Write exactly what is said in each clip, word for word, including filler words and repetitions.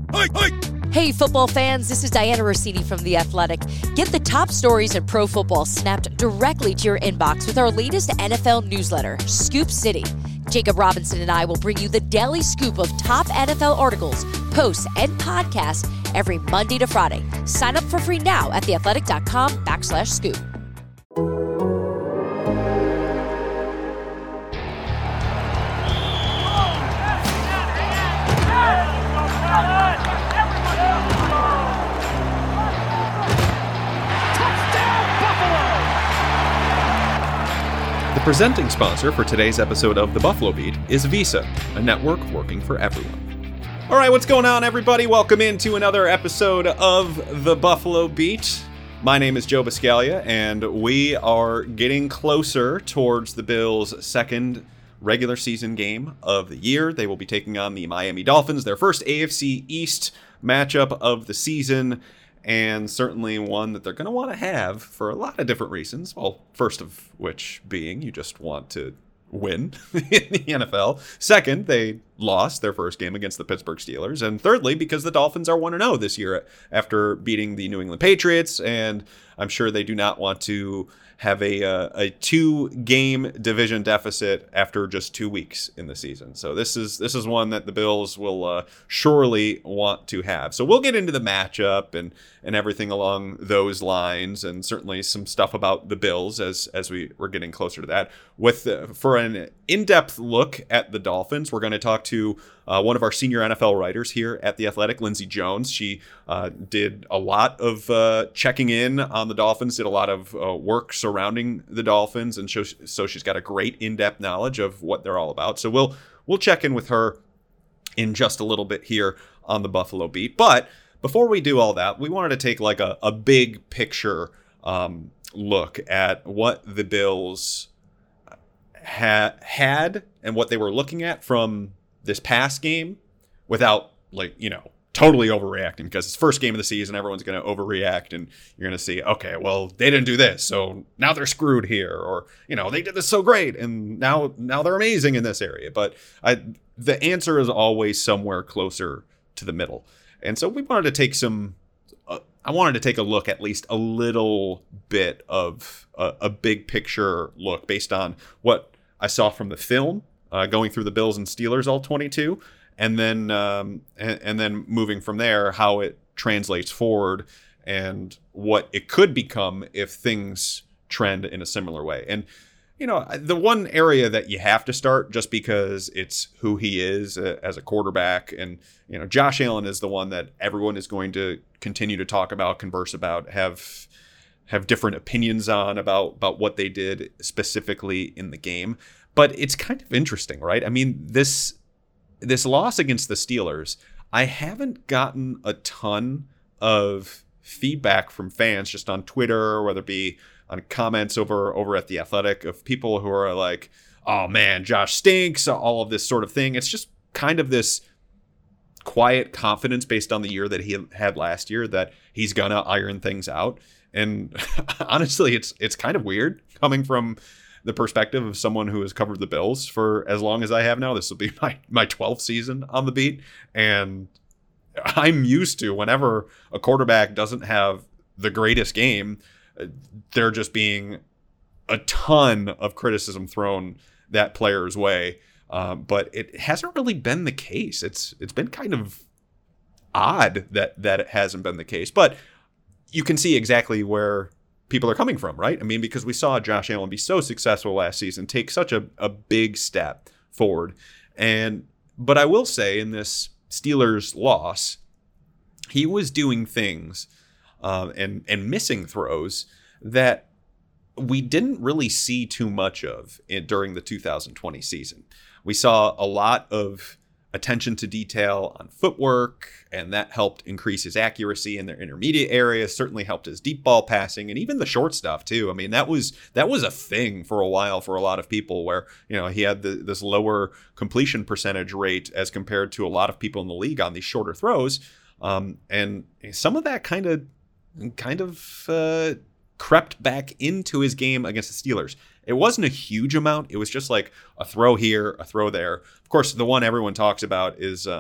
Hey, football fans, this is Diana Rossini from The Athletic. Get the top stories in pro football snapped directly to your inbox with our latest N F L newsletter, Scoop City. Jacob Robinson and I will bring you the daily scoop of top N F L articles, posts, and podcasts every Monday to Friday. Sign up for free now at theathletic.com backslash scoop. The presenting sponsor for today's episode of The Buffalo Beat is Visa, a network working for everyone. All right, what's going on, everybody? Welcome into another episode of The Buffalo Beat. My name is Joe Buscaglia, and we are getting closer towards the Bills' second regular season game of the year. They will be taking on the Miami Dolphins, their first A F C East matchup of the season, and certainly one that they're going to want to have for a lot of different reasons. Well, first of which being you just want to win in the N F L. Second, they lost their first game against the Pittsburgh Steelers. And thirdly, because the Dolphins are one and oh this year after beating the New England Patriots. And I'm sure they do not want to have a uh, a two-game division deficit after just two weeks in the season. So this is this is one that the Bills will uh, surely want to have. So we'll get into the matchup and and everything along those lines, and certainly some stuff about the Bills as as we we're getting closer to that. With uh, for an in-depth look at the Dolphins, we're going to talk to uh, one of our senior N F L writers here at The Athletic, Lindsey Jones. She uh, did a lot of uh, checking in on the Dolphins, did a lot of uh, work surrounding the Dolphins, and so, so she's got a great in-depth knowledge of what they're all about. So we'll we'll check in with her in just a little bit here on the Buffalo Beat. But before we do all that, we wanted to take like a, a big picture um, look at what the Bills ha- had and what they were looking at from this past game without, like, you know, totally overreacting, because it's first game of the season. Everyone's going to overreact, and you're going to see, okay, well, they didn't do this, so now they're screwed here, or, you know, they did this so great, and now now they're amazing in this area. But I, the answer is always somewhere closer to the middle. And so we wanted to take some, uh, I wanted to take a look, at least a little bit of a, a big picture look based on what I saw from the film, uh, going through the Bills and Steelers all twenty-two, and then um, and, and then moving from there, how it translates forward and what it could become if things trend in a similar way. And, you know, the one area that you have to start, just because it's who he is uh, as a quarterback, and, you know, Josh Allen is the one that everyone is going to continue to talk about, converse about, have have different opinions on about, about what they did specifically in the game. But it's kind of interesting, right? I mean, this this loss against the Steelers, I haven't gotten a ton of feedback from fans just on Twitter, whether it be on comments over over at The Athletic, of people who are like, oh man, Josh stinks, all of this sort of thing. It's just kind of this quiet confidence based on the year that he had last year that he's gonna iron things out. And honestly, it's it's kind of weird coming from the perspective of someone who has covered the Bills for as long as I have now. This will be my, my twelfth season on the beat. And I'm used to, whenever a quarterback doesn't have the greatest game, there just being a ton of criticism thrown that player's way. Um, but it hasn't really been the case. It's it's been kind of odd that that it hasn't been the case. But you can see exactly where people are coming from, right? I mean, because we saw Josh Allen be so successful last season, take such a, a big step forward. And but I will say, in this Steelers loss, he was doing things uh, and and missing throws that we didn't really see too much of in, during the two thousand twenty season. We saw a lot of attention to detail on footwork, and that helped increase his accuracy in their intermediate areas, certainly helped his deep ball passing, and even the short stuff too. I mean, that was that was a thing for a while for a lot of people, where, you know, he had the, this lower completion percentage rate as compared to a lot of people in the league on these shorter throws. Um, and some of that kind of kind of uh, crept back into his game against the Steelers. It wasn't a huge amount. It was just like a throw here, a throw there. Of course, the one everyone talks about is um,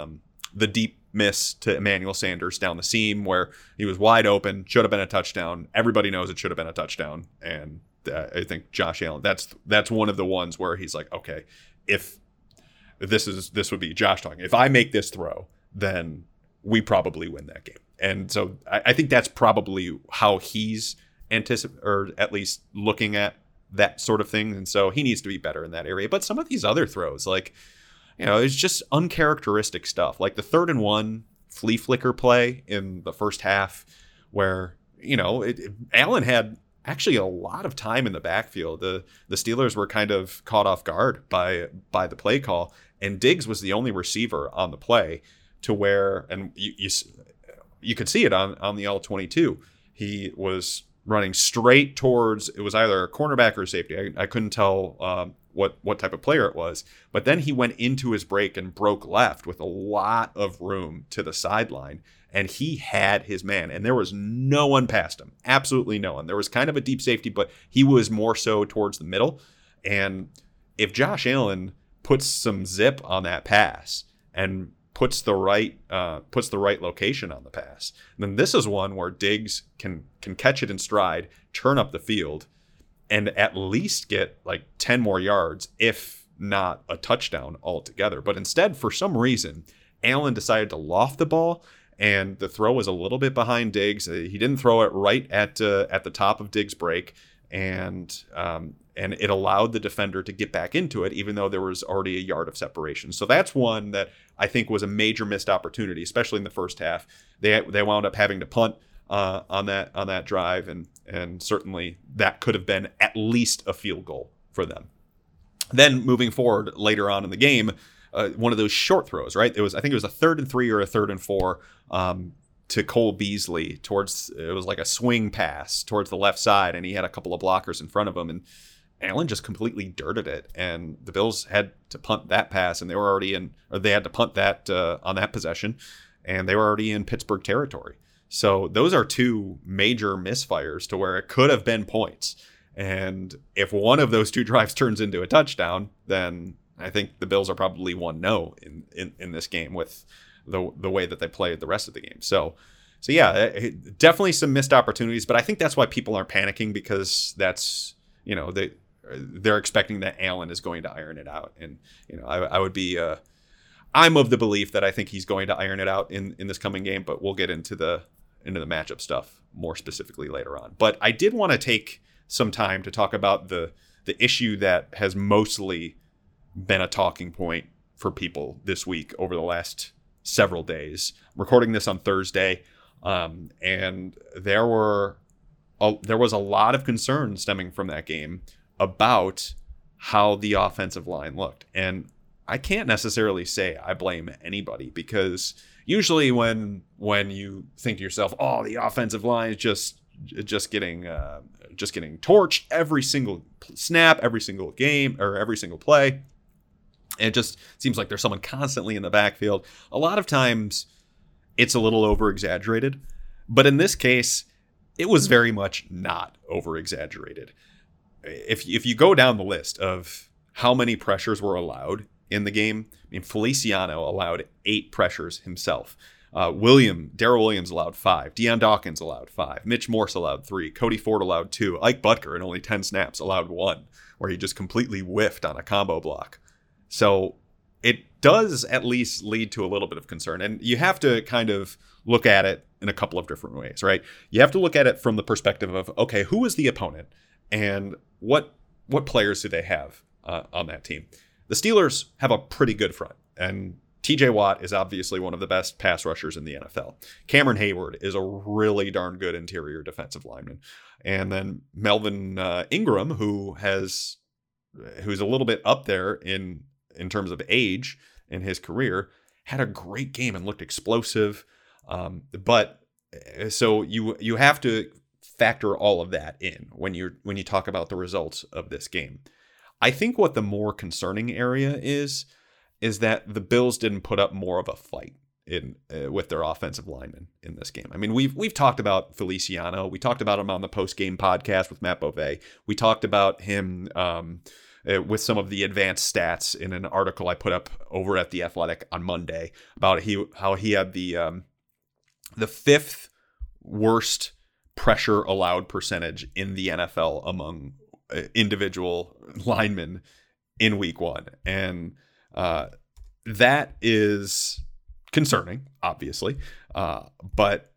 the deep miss to Emmanuel Sanders down the seam where he was wide open, should have been a touchdown. Everybody knows it should have been a touchdown. And uh, I think Josh Allen, that's that's one of the ones where he's like, okay, if this is this would be Josh talking, if I make this throw, then we probably win that game. And so I, I think that's probably how he's anticip- or at least looking at that sort of thing. And so he needs to be better in that area. But some of these other throws, like, you know, it's just uncharacteristic stuff. Like the third and one flea flicker play in the first half where, you know, it, it, Allen had actually a lot of time in the backfield. The the Steelers were kind of caught off guard by by the play call. And Diggs was the only receiver on the play to where, and you you, you could see it on, on the L twenty-two. He was running straight towards, it was either a cornerback or a safety. I, I couldn't tell um, what, what type of player it was. But then he went into his break and broke left with a lot of room to the sideline. And he had his man. And there was no one past him. Absolutely no one. There was kind of a deep safety, but he was more so towards the middle. And if Josh Allen puts some zip on that pass and puts the right uh, puts the right location on the pass, then this is one where Diggs can can catch it in stride, turn up the field, and at least get like ten more yards, if not a touchdown altogether. But instead, for some reason, Allen decided to loft the ball, and the throw was a little bit behind Diggs. He didn't throw it right at uh, at the top of Diggs' break, and um, and it allowed the defender to get back into it, even though there was already a yard of separation. So that's one that I think was a major missed opportunity, especially in the first half. They they wound up having to punt uh, on that on that drive, and and certainly that could have been at least a field goal for them. Then moving forward later on in the game, uh, one of those short throws, right? It was I think it was a third and three or a third and four um, to Cole Beasley towards, it was like a swing pass towards the left side, and he had a couple of blockers in front of him, and Allen just completely dirted it, and the Bills had to punt that pass, and they were already in, or they had to punt that uh, on that possession, and they were already in Pittsburgh territory. So those are two major misfires to where it could have been points. And if one of those two drives turns into a touchdown, then I think the Bills are probably one oh in, in, in this game with the the way that they played the rest of the game. So, so yeah, definitely some missed opportunities, but I think that's why people aren't panicking, because that's, you know, they, they're expecting that Allen is going to iron it out. And, you know, I, I would be, uh, I'm of the belief that I think he's going to iron it out in, in this coming game, but we'll get into the, into the matchup stuff more specifically later on. But I did want to take some time to talk about the, the issue that has mostly been a talking point for people this week over the last several days. I'm recording this on Thursday. Um, and there were, a, there was a lot of concern stemming from that game about how the offensive line looked. And I can't necessarily say I blame anybody, because usually when when you think to yourself, oh, the offensive line is just just getting uh, just getting torched every single snap, every single game, or every single play, and it just seems like there's someone constantly in the backfield. A lot of times it's a little over exaggerated, but in this case, it was very much not over exaggerated. If if you go down the list of how many pressures were allowed in the game, I mean, Feliciano allowed eight pressures himself. Uh, William, Darrell Williams allowed five. Deion Dawkins allowed five. Mitch Morse allowed three. Cody Ford allowed two. Ike Butker, in only ten snaps, allowed one, where he just completely whiffed on a combo block. So it does at least lead to a little bit of concern. And you have to kind of look at it in a couple of different ways, right? You have to look at it from the perspective of, okay, who is the opponent? And what what players do they have uh, on that team? The Steelers have a pretty good front, and T J Watt is obviously one of the best pass rushers in the N F L. Cameron Hayward is a really darn good interior defensive lineman. And then Melvin uh, Ingram, who has who's a little bit up there in in terms of age in his career, had a great game and looked explosive. Um, but so you you have to factor all of that in when you when you talk about the results of this game. I think what the more concerning area is is that the Bills didn't put up more of a fight in uh, with their offensive linemen in this game. I mean, we've we've talked about Feliciano. We talked about him on the post game podcast with Matt Bove. We talked about him um, uh, with some of the advanced stats in an article I put up over at The Athletic on Monday about he how he had the um, the fifth worst pressure allowed percentage in the N F L among uh, individual linemen in week one. And uh, that is concerning, obviously. Uh, but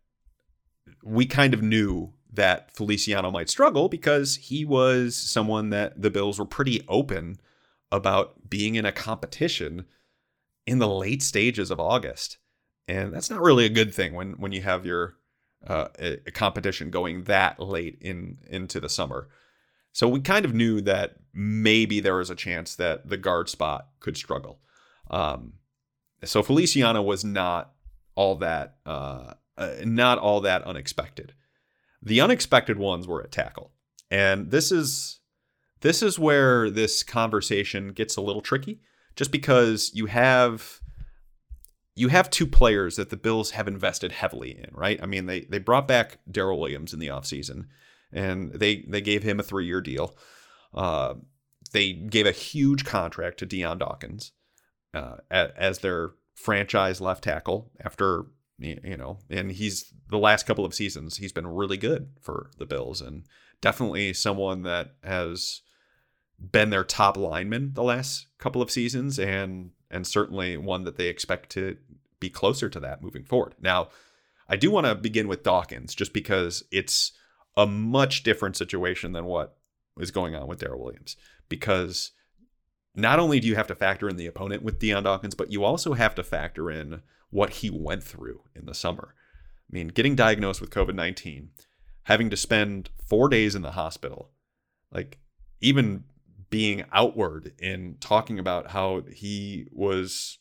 we kind of knew that Feliciano might struggle because he was someone that the Bills were pretty open about being in a competition in the late stages of August. And that's not really a good thing when, when you have your uh, a, a competition going that late in into the summer. So we kind of knew that maybe there was a chance that the guard spot could struggle. Um, so Feliciano was not all that uh, uh, not all that unexpected. The unexpected ones were at tackle. And this is this is where this conversation gets a little tricky, just because you have you have two players that the Bills have invested heavily in, right? I mean, they they brought back Daryl Williams in the offseason, and they they gave him a three-year deal. Uh, they gave a huge contract to Dion Dawkins uh, as their franchise left tackle after, you know, and he's the last couple of seasons, he's been really good for the Bills, and definitely someone that has been their top lineman the last couple of seasons, and and certainly one that they expect to be closer to that moving forward. Now, I do want to begin with Dawkins, just because it's a much different situation than what is going on with Daryl Williams, because not only do you have to factor in the opponent with Dion Dawkins, but you also have to factor in what he went through in the summer. I mean, getting diagnosed with covid nineteen, having to spend four days in the hospital, like even being outward in talking about how he was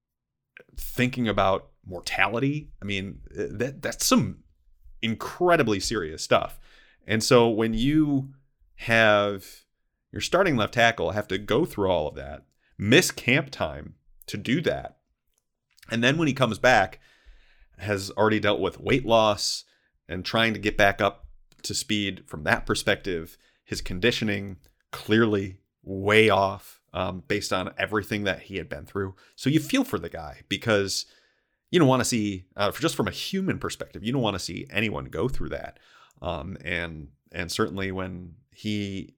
thinking about mortality. I mean, that that's some incredibly serious stuff. And so when you have your starting left tackle have to go through all of that, miss camp time to do that, and then when he comes back, has already dealt with weight loss and trying to get back up to speed from that perspective, his conditioning clearly way off um, based on everything that he had been through. So you feel for the guy, because you don't want to see, uh, just from a human perspective, you don't want to see anyone go through that. Um, and and certainly when he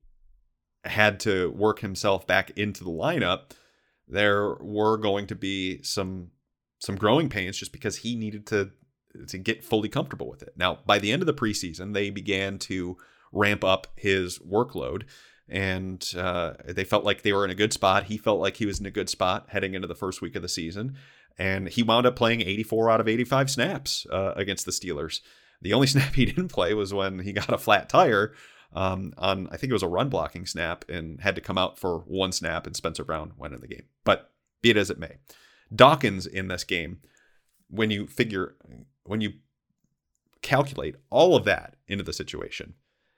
had to work himself back into the lineup, there were going to be some some growing pains, just because he needed to to get fully comfortable with it. Now, by the end of the preseason, they began to ramp up his workload, and uh, they felt like they were in a good spot. He felt like he was in a good spot heading into the first week of the season, and he wound up playing eighty-four out of eighty-five snaps uh, against the Steelers. The only snap he didn't play was when he got a flat tire um, on, I think it was a run blocking snap, and had to come out for one snap, and Spencer Brown went in the game. But be it as it may, Dawkins in this game, when you figure, when you calculate all of that into the situation,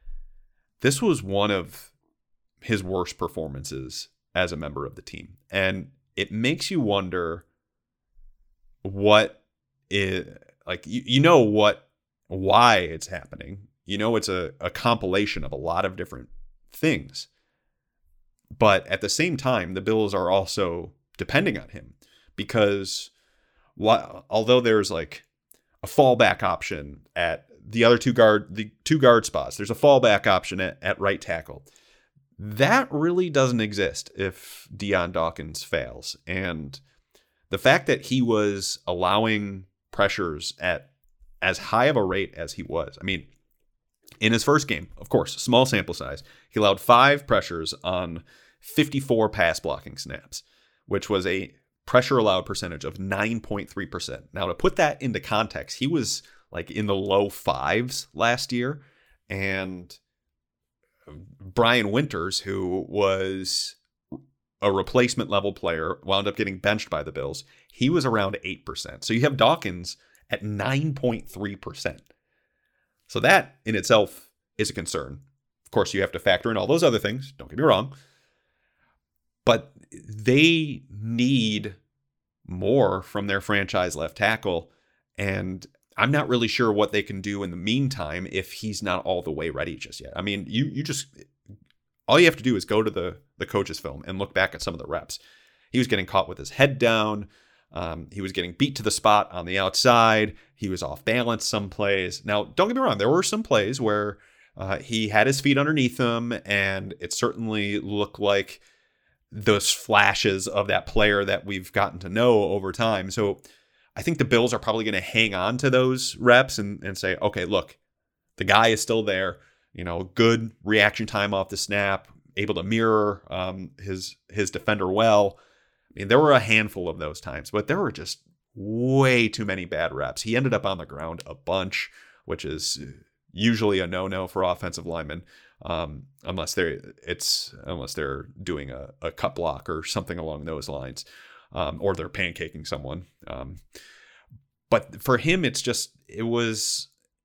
this was one of his worst performances as a member of the team. And it makes you wonder what is, like, you, you know what, why it's happening. You know, it's a, a compilation of a lot of different things. But at the same time, the Bills are also depending on him, because while, although there's like a fallback option at the other two guard, the two guard spots, there's a fallback option at, at right tackle. That really doesn't exist if Dion Dawkins fails. And the fact that he was allowing pressures at as high of a rate as he was, I mean, in his first game, of course, small sample size, he allowed five pressures on fifty-four pass blocking snaps, which was a pressure allowed percentage of nine point three percent. Now, to put that into context, he was like in the low fives last year. And Brian Winters, who was a replacement level player, wound up getting benched by the Bills. He was around eight percent. So you have Dawkins at nine point three percent. So that in itself is a concern. Of course, you have to factor in all those other things. Don't get me wrong. But they need more from their franchise left tackle. And I'm not really sure what they can do in the meantime if he's not all the way ready just yet. I mean, you you just all you have to do is go to the, the coach's film and look back at some of the reps. He was getting caught with his head down. Um, he was getting beat to the spot on the outside. He was off balance some plays. Now, don't get me wrong. There were some plays where uh, he had his feet underneath him, and it certainly looked like those flashes of that player that we've gotten to know over time. So I think the Bills are probably going to hang on to those reps and, and say, okay, look, the guy is still there. You know, good reaction time off the snap, able to mirror um, his his defender well. I mean, there were a handful of those times, but there were just way too many bad reps. He ended up on the ground a bunch, which is usually a no-no for offensive linemen, um, unless they're it's unless they're doing a, a cut block or something along those lines, um, or they're pancaking someone. Um, but for him, it's just it was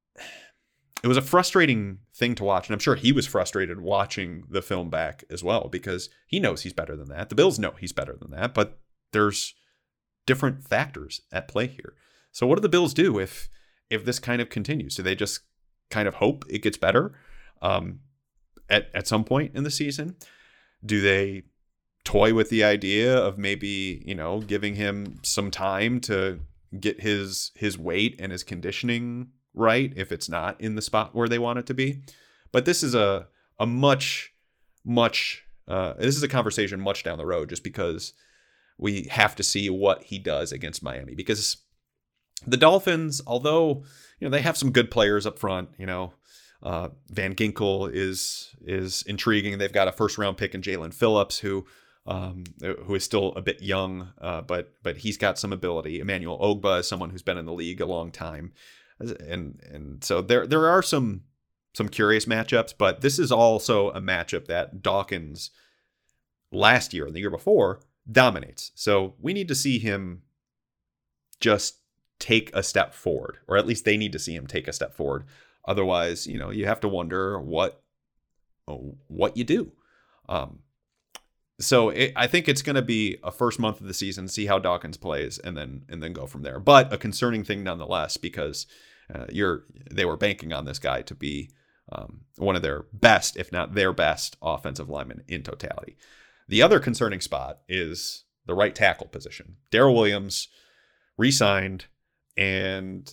it was a frustrating thing to watch, and I'm sure he was frustrated watching the film back as well because he knows he's better than that. The Bills know he's better than that, but there's different factors at play here. So what do the Bills do if if this kind of continues? Do they just kind of hope it gets better um, at, at some point in the season? Do they toy with the idea of maybe, you know, giving him some time to get his his weight and his conditioning right if it's not in the spot where they want it to be? But this is a a much, much, uh, this is a conversation much down the road just because we have to see what he does against Miami. Because the Dolphins, although, you know, they have some good players up front, you know, uh, Van Ginkel is is intriguing. They've got a first round pick in Jalen Phillips, who um, who is still a bit young, uh, but but he's got some ability. Emmanuel Ogbah is someone who's been in the league a long time. And and so there there are some some curious matchups, but this is also a matchup that Dawkins last year and the year before dominates. So we need to see him just take a step forward, or at least they need to see him take a step forward. Otherwise, you know, you have to wonder what what you do. Um, so it, I think it's going to be a first month of the season, see how Dawkins plays, and then and then go from there. But a concerning thing nonetheless, because uh, you're they were banking on this guy to be um, one of their best, if not their best, offensive linemen in totality. The other concerning spot is the right tackle position. Daryl Williams re-signed, and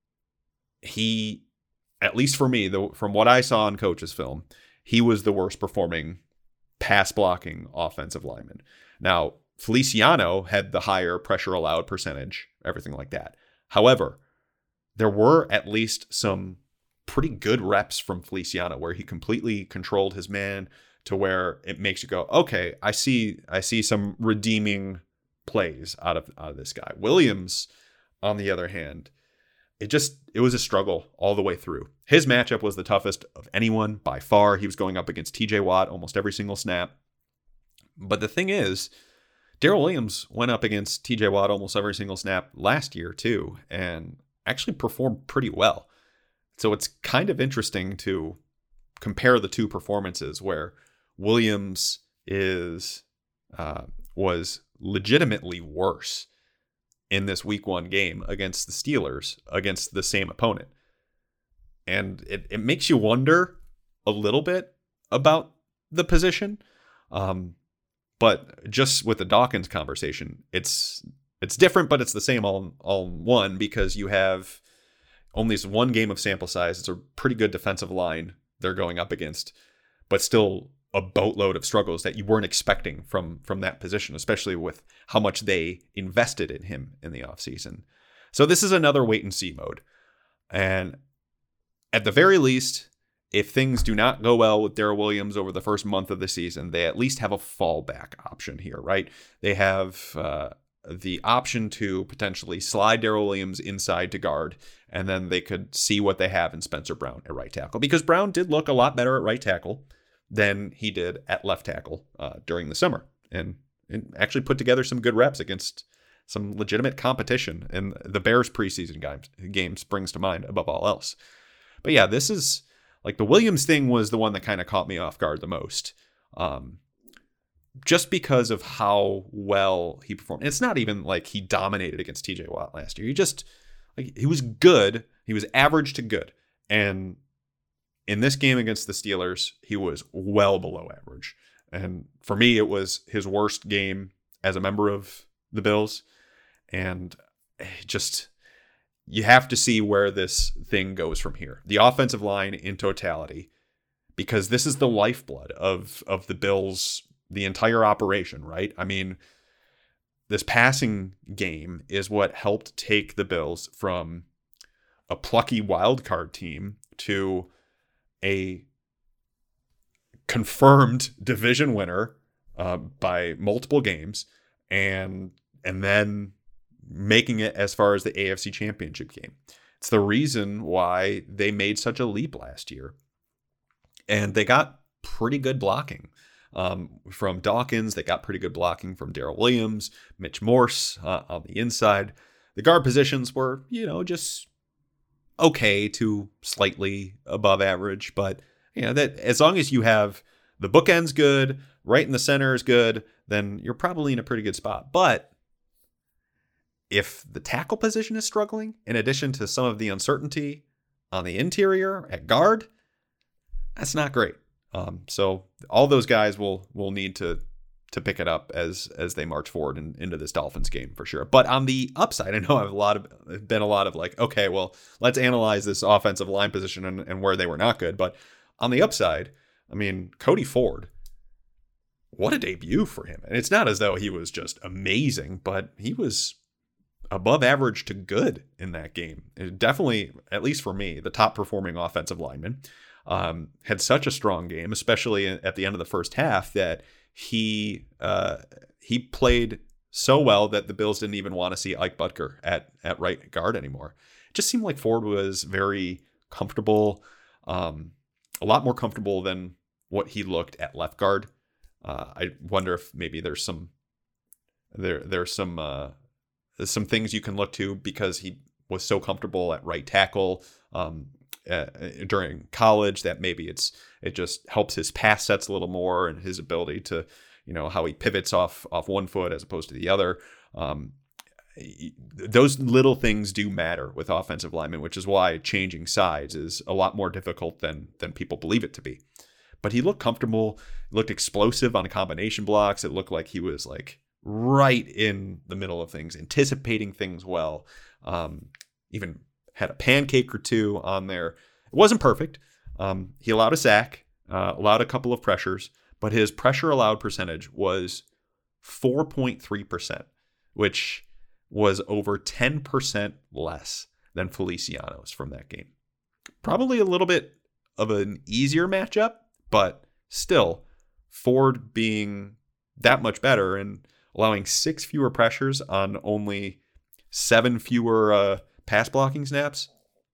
he, at least for me, the, from what I saw on coach's film, he was the worst performing pass blocking offensive lineman. Now, Feliciano had the higher pressure allowed percentage, everything like that. However, there were at least some pretty good reps from Feliciano where he completely controlled his man to where it makes you go, okay, I see I see some redeeming plays out of out of this guy. Williams, on the other hand, it just it was a struggle all the way through. His matchup was the toughest of anyone by far. He was going up against T J Watt almost every single snap. But the thing is, Daryl Williams went up against T J Watt almost every single snap last year too, and actually performed pretty well. So it's kind of interesting to compare the two performances where Williams is uh, was legitimately worse in this week one game against the Steelers, against the same opponent. And it, it makes you wonder a little bit about the position. Um, but just with the Dawkins conversation, it's it's different, but it's the same all, all in one, because you have only this one game of sample size. It's a pretty good defensive line they're going up against, but still a boatload of struggles that you weren't expecting from from that position, especially with how much they invested in him in the offseason. So this is another wait and see mode. And at the very least, if things do not go well with Daryl Williams over the first month of the season, they at least have a fallback option here, right? They have uh, the option to potentially slide Daryl Williams inside to guard, and then they could see what they have in Spencer Brown at right tackle, because Brown did look a lot better at right tackle than he did at left tackle uh, during the summer, and, and actually put together some good reps against some legitimate competition. And the Bears preseason games, game springs to mind above all else. But yeah, this is like the Williams thing was the one that kind of caught me off guard the most, um, just because of how well he performed. And it's not even like he dominated against T J Watt last year. He just like he was good. He was average to good, and in this game against the Steelers, he was well below average. And for me, it was his worst game as a member of the Bills. And just, you have to see where this thing goes from here. The offensive line in totality, because this is the lifeblood of, of the Bills, the entire operation, right? I mean, this passing game is what helped take the Bills from a plucky wild card team to a confirmed division winner uh, by multiple games, and and then making it as far as the A F C Championship game. It's the reason why they made such a leap last year. And they got pretty good blocking um, from Dawkins. They got pretty good blocking from Darrell Williams, Mitch Morse uh, on the inside. The guard positions were, you know, just okay to slightly above average. But, you know, that as long as you have the bookends good, right in the center is good, then you're probably in a pretty good spot. But if the tackle position is struggling, in addition to some of the uncertainty on the interior at guard, that's not great. Um, so all those guys will will need to to pick it up as as they march forward in, into this Dolphins game for sure. But on the upside, I know I've a lot of been a lot of like, okay, well, let's analyze this offensive line position and, and where they were not good. But on the upside, I mean, Cody Ford, what a debut for him. And it's not as though he was just amazing, but he was above average to good in that game. It definitely, at least for me, the top performing offensive lineman. Um, had such a strong game, especially at the end of the first half, that he uh, he played so well that the Bills didn't even want to see Ike Butker at at right guard anymore. It just seemed like Ford was very comfortable, um, a lot more comfortable than what he looked at left guard. Uh, I wonder if maybe there's some there there's some uh, some things you can look to because he was so comfortable at right tackle. Um, Uh, during college, that maybe it's it just helps his pass sets a little more and his ability to, you know, how he pivots off off one foot as opposed to the other. Um, those little things do matter with offensive linemen, which is why changing sides is a lot more difficult than than people believe it to be. But he looked comfortable, looked explosive on combination blocks. It looked like he was like right in the middle of things, anticipating things well. Um, even had a pancake or two on there. It wasn't perfect. Um, he allowed a sack, uh, allowed a couple of pressures, but his pressure allowed percentage was four point three percent, which was over ten percent less than Feliciano's from that game. Probably a little bit of an easier matchup, but still, Ford being that much better and allowing six fewer pressures on only seven fewer uh, pass blocking snaps,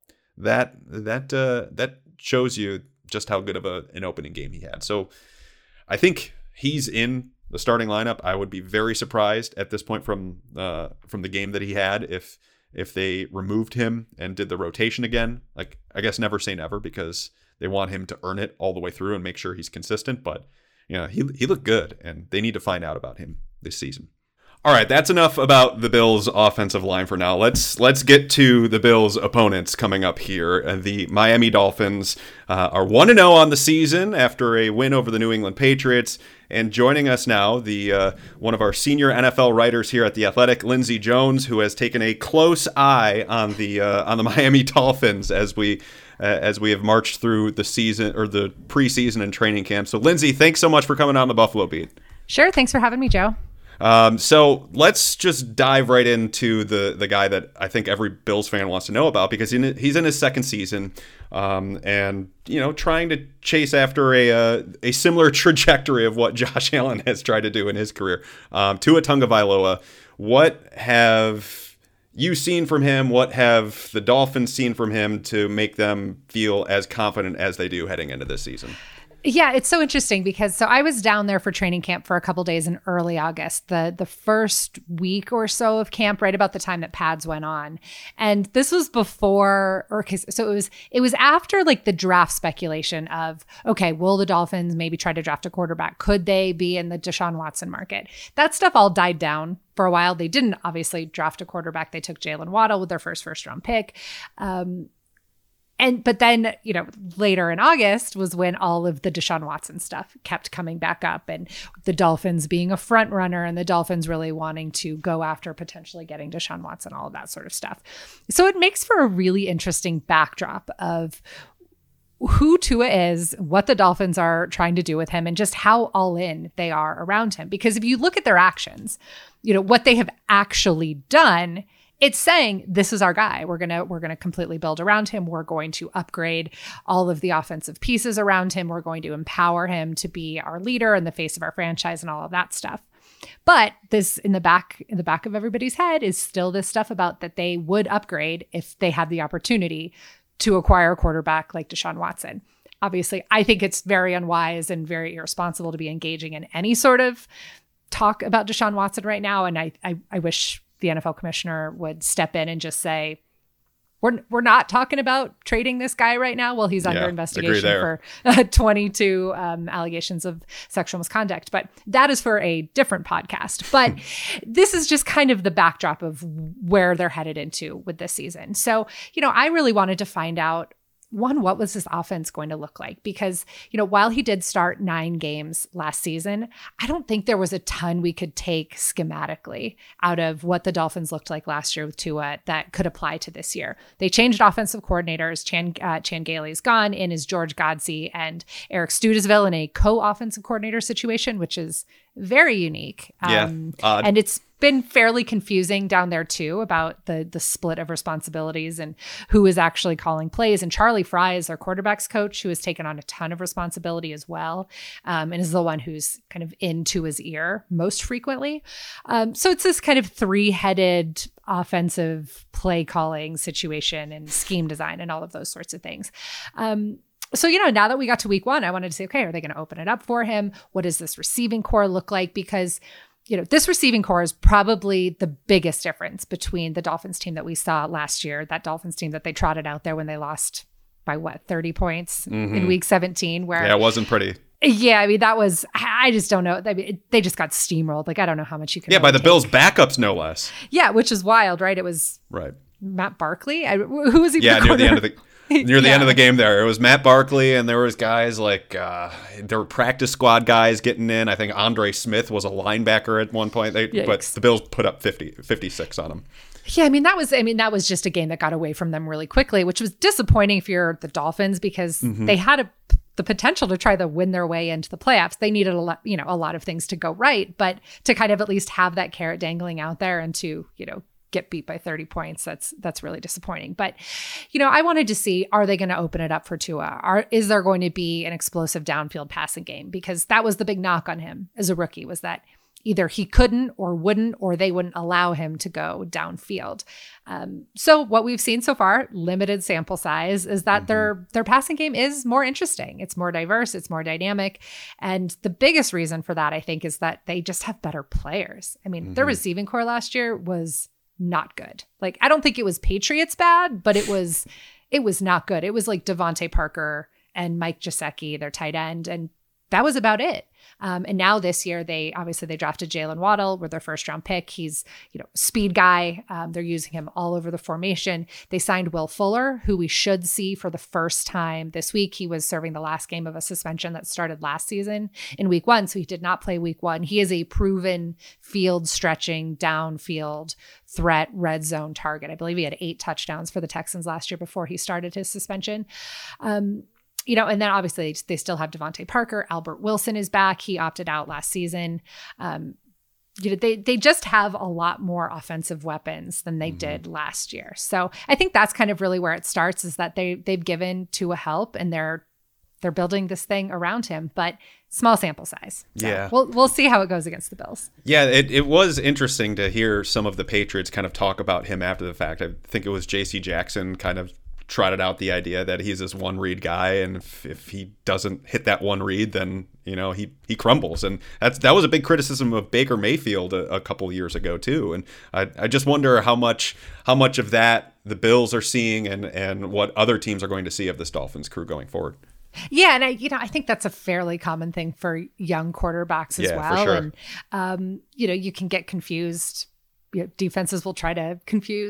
that that uh, that shows you just how good of a, an opening game he had. So I think he's in the starting lineup. I would be very surprised at this point from uh, from the game that he had if if they removed him and did the rotation again. Like, I guess never say never, because they want him to earn it all the way through and make sure he's consistent. But you know, he he looked good, and they need to find out about him this season. All right, that's enough about the Bills' offensive line for now. Let's let's get to the Bills' opponents coming up here. Uh, the Miami Dolphins uh, are one and oh on the season after a win over the New England Patriots. And joining us now, the uh, one of our senior N F L writers here at The Athletic, Lindsey Jones, who has taken a close eye on the uh, on the Miami Dolphins as we uh, as we have marched through the season or the preseason and training camp. So, Lindsey, thanks so much for coming on the Buffalo Beat. Sure, thanks for having me, Joe. Um, so let's just dive right into the the guy that I think every Bills fan wants to know about, because in, he's in his second season, um, and you know, trying to chase after a uh, a similar trajectory of what Josh Allen has tried to do in his career. Um, Tua Tagovailoa, what have you seen from him? What have the Dolphins seen from him to make them feel as confident as they do heading into this season? Yeah, it's so interesting because so I was down there for training camp for a couple days in early August, the the first week or so of camp, right about the time that pads went on. And this was before, or so it was it was after like the draft speculation of, okay, will the Dolphins maybe try to draft a quarterback? Could they be in the Deshaun Watson market? That stuff all died down for a while. They didn't obviously draft a quarterback. They took Jalen Waddle with their first first round pick. Um, And but then, you know, later in August was when all of the Deshaun Watson stuff kept coming back up, and the Dolphins being a front runner and the Dolphins really wanting to go after potentially getting Deshaun Watson, all of that sort of stuff. So it makes for a really interesting backdrop of who Tua is, what the Dolphins are trying to do with him, and just how all in they are around him. Because if you look at their actions, you know, what they have actually done, it's saying this is our guy. We're going to we're going to completely build around him. We're going to upgrade all of the offensive pieces around him. We're going to empower him to be our leader and the face of our franchise and all of that stuff. But this in the back in the back of everybody's head is still this stuff about that they would upgrade if they had the opportunity to acquire a quarterback like Deshaun Watson. Obviously, I think it's very unwise and very irresponsible to be engaging in any sort of talk about Deshaun Watson right now. And I I, I wish the N F L commissioner would step in and just say, we're we're not talking about trading this guy right now while he's under yeah, investigation for uh, twenty-two um, allegations of sexual misconduct. But that is for a different podcast. But this is just kind of the backdrop of where they're headed into with this season. So, you know, I really wanted to find out, one, what was this offense going to look like? Because, you know, while he did start nine games last season, I don't think there was a ton we could take schematically out of what the Dolphins looked like last year with Tua that could apply to this year. They changed offensive coordinators. Chan, uh, Chan Gailey's gone. In is George Godsey and Eric Studesville in a co-offensive coordinator situation, which is very unique. Um, yeah, odd. And it's been fairly confusing down there too about the the split of responsibilities and who is actually calling plays. And Charlie Fry is their quarterbacks coach, who has taken on a ton of responsibility as well, um, and is the one who's kind of into his ear most frequently. Um, so it's this kind of three-headed offensive play calling situation and scheme design and all of those sorts of things. Um, So, you know, now that we got to week one, I wanted to say, okay, are they going to open it up for him? What does this receiving core look like? Because, you know, this receiving core is probably the biggest difference between the Dolphins team that we saw last year, that Dolphins team that they trotted out there when they lost by what, thirty points mm-hmm. in week seventeen, where yeah, it wasn't pretty. Yeah, I mean, that was, I just don't know. I mean, it, they just got steamrolled. Like, I don't know how much you can. Yeah, really by the take. Bills' backups, no less. Yeah, which is wild, right? It was right. Matt Barkley. I, who was he? Yeah, near the end of the near the yeah. end of the game there. It was Matt Barkley, and there was guys like, uh, there were practice squad guys getting in. I think Andre Smith was a linebacker at one point. They, but the Bills put up fifty, fifty-six on him. Yeah, I mean, that was, I mean, that was just a game that got away from them really quickly, which was disappointing if you're the Dolphins, because mm-hmm. they had a, the potential to try to win their way into the playoffs. They needed a lot, you know, a lot of things to go right, but to kind of at least have that carrot dangling out there and to, you know, get beat by thirty points, that's that's really disappointing. But, you know, I wanted to see, are they going to open it up for Tua? Are, is there going to be an explosive downfield passing game? Because that was the big knock on him as a rookie, was that either he couldn't or wouldn't, or they wouldn't allow him to go downfield. Um, so what we've seen so far, limited sample size, is that mm-hmm. their their passing game is more interesting. It's more diverse. It's more dynamic. And the biggest reason for that, I think, is that they just have better players. I mean, mm-hmm. their receiving core last year was not good. Like, I don't think it was Patriots bad, but it was it was not good. It was like Devontae Parker and Mike Gesicki, their tight end, and that was about it. Um, and now this year, they obviously they drafted Jalen Waddle with their first round pick. He's, you know, speed guy. Um, they're using him all over the formation. They signed Will Fuller, who we should see for the first time this week. He was serving the last game of a suspension that started last season in week one. So he did not play week one. He is a proven field stretching downfield threat red zone target. I believe he had eight touchdowns for the Texans last year before he started his suspension. Um, You know, and then obviously they still have Devontae Parker. Albert Wilson is back. He opted out last season. Um, you know, they they just have a lot more offensive weapons than they mm-hmm. did last year. So I think that's kind of really where it starts, is that they they've given Tua help and they're they're building this thing around him, but small sample size. So yeah, we'll we'll see how it goes against the Bills. Yeah, it it was interesting to hear some of the Patriots kind of talk about him after the fact. I think it was J C Jackson kind of trotted out the idea that he's this one read guy, and if, if he doesn't hit that one read, then, you know, he he crumbles. And that's that was a big criticism of Baker Mayfield a, a couple years ago too. And I I just wonder how much how much of that the Bills are seeing, and and what other teams are going to see of this Dolphins crew going forward. Yeah, and I you know I think that's a fairly common thing for young quarterbacks as yeah, well. For sure. And um, you know, you can get confused. You know, defenses will try to confuse